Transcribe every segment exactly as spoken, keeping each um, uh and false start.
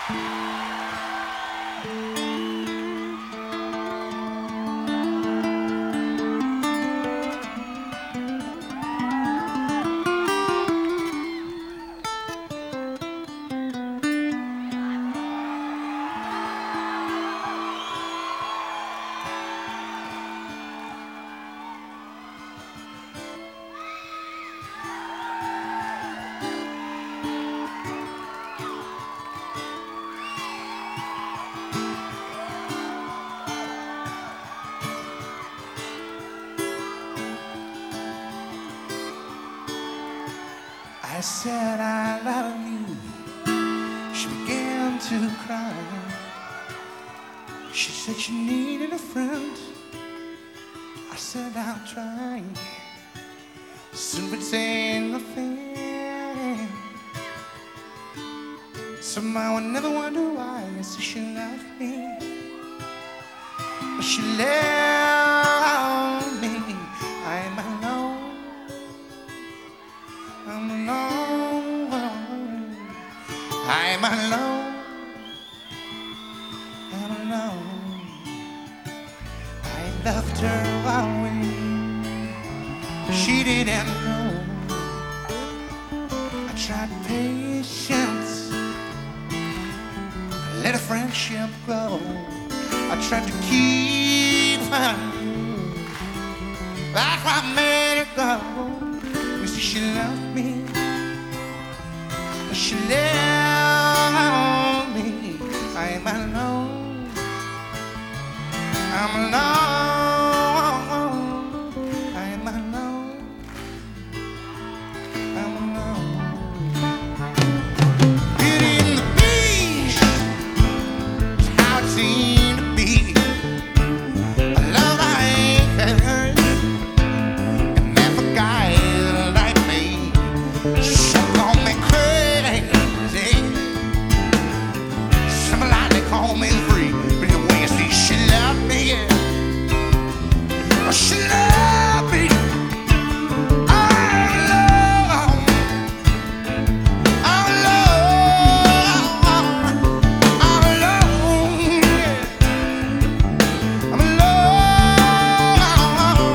I said I love you. She began to cry. She said she needed a friend. I said I'll try. Soon would say nothing. Somehow I never wonder why. I said she loved me, but she left me. I'm alone. I'm alone. I'm alone. I'm alone. I loved her always. She didn't know. I tried patience, let a friendship grow. I tried to keep her, but I made her go. You see, she loved me, but she left me. I'm alone. I'm alone. I'm alone. I'm alone. Beauty and the Beast is how it seemed to be. A love I ain't heard, and never guy like me. She call me crazy. Some like they call me free. But the way I see she loved me, yeah. Oh, she loved me. I'm alone. I'm alone. I'm alone. Yeah. I'm alone.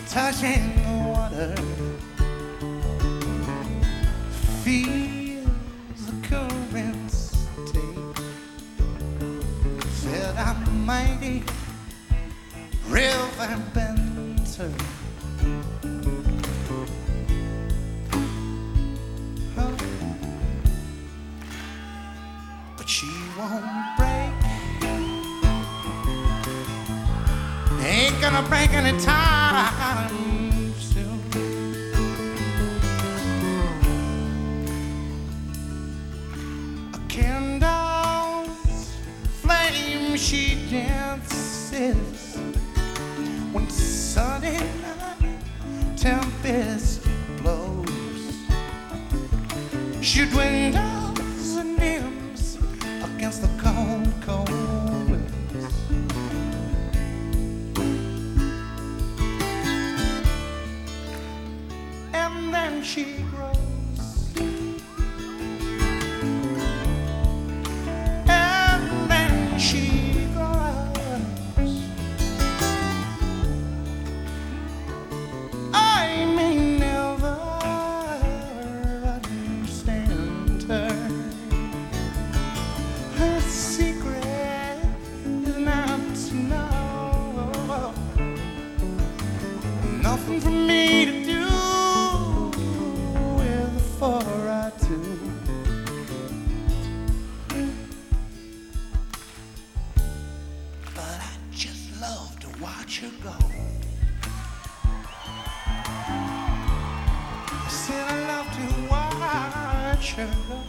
touching the water, feels the currents take. Said I'm a mighty river bender. Oh, but she won't break. Ain't gonna break any time soon. A candle's flame she dances when sudden tempest blows. She dwindles and dims against the cold, cold winds. And then she grows, and then she grows. I may never understand her. Her secret is not to know. Nothing for me to do before I do. But I just love to watch her go. I said I love to watch her go.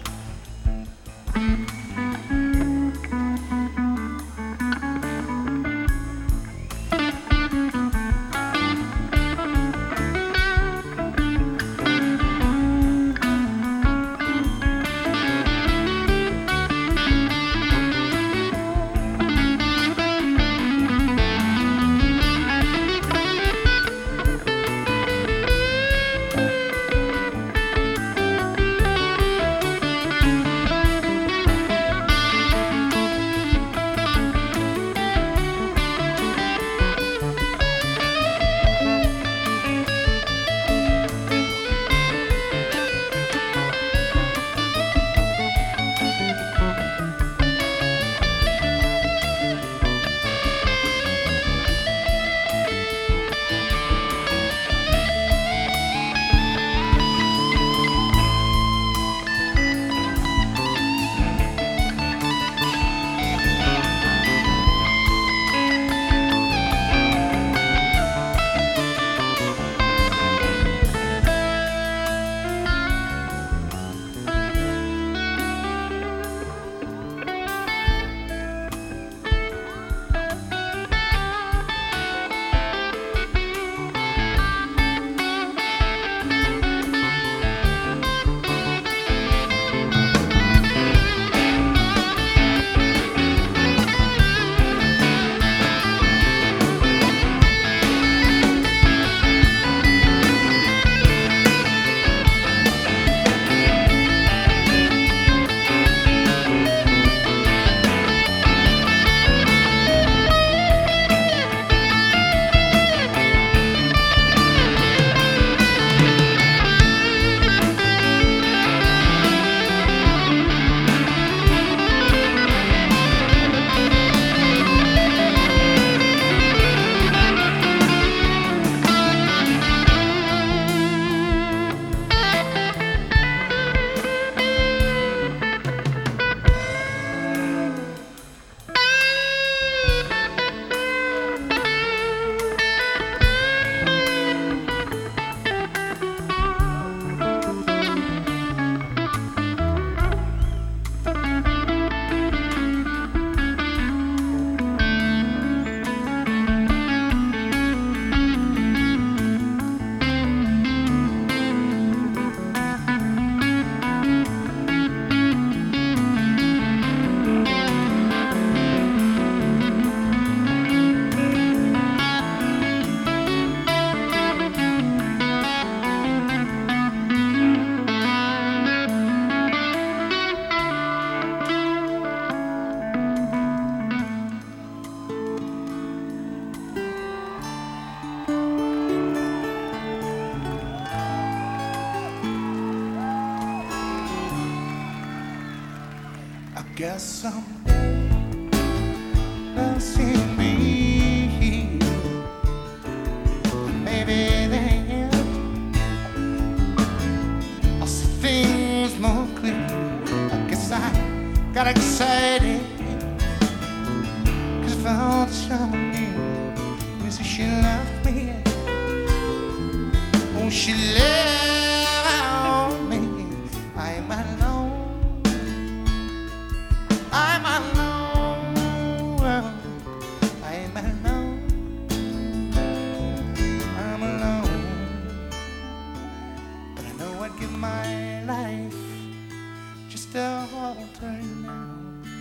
guess someday they'll see me. Maybe then I'll see things more clear. I guess I got excited 'cause I found somebody who said she loved me. Oh, she loved me. I'm alone. I'm alone. I'm alone. I'm alone. But I know I'd give my life just to hold her now.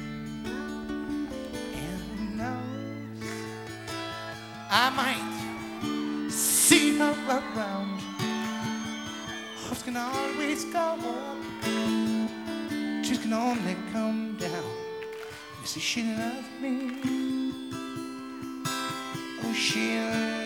And who knows, I might see her around. Hopes can always go up, dreams can only come down. You see, she loved me. Oh, she loved me.